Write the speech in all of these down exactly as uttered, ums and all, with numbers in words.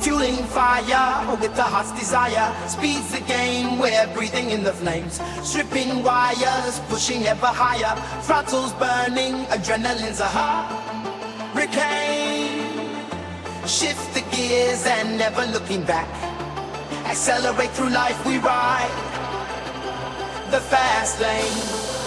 fueling fire with the heart's desire. Speed's the game, we're breathing in the flames. Stripping wires, pushing ever higher. Throttles burning, adrenaline's a hurricane. Shift the gears and never looking back. Accelerate through life, we ride the fast lane.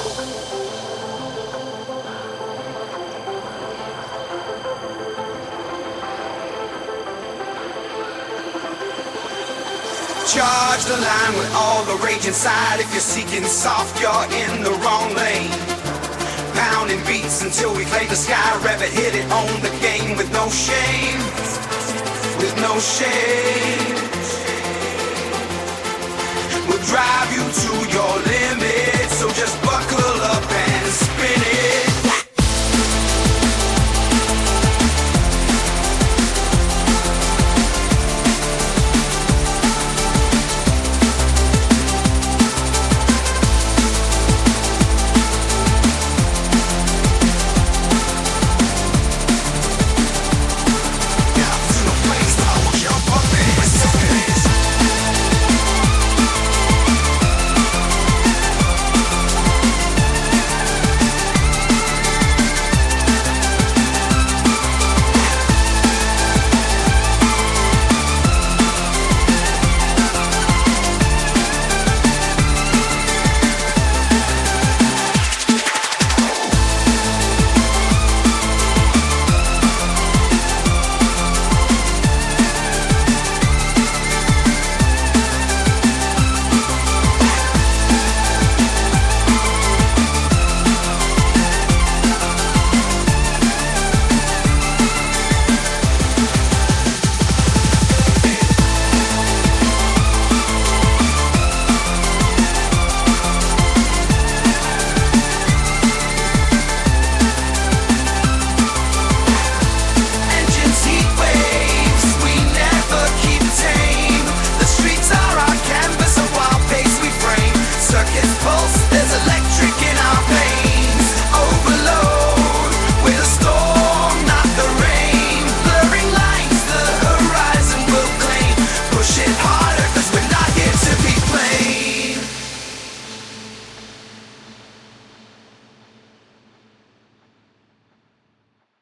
Charge the line with all the rage inside. If you're seeking soft, you're in the wrong lane. Pounding beats until we play the sky. Rev it, hit it, own the game with no shame. With no shame. We'll drive you to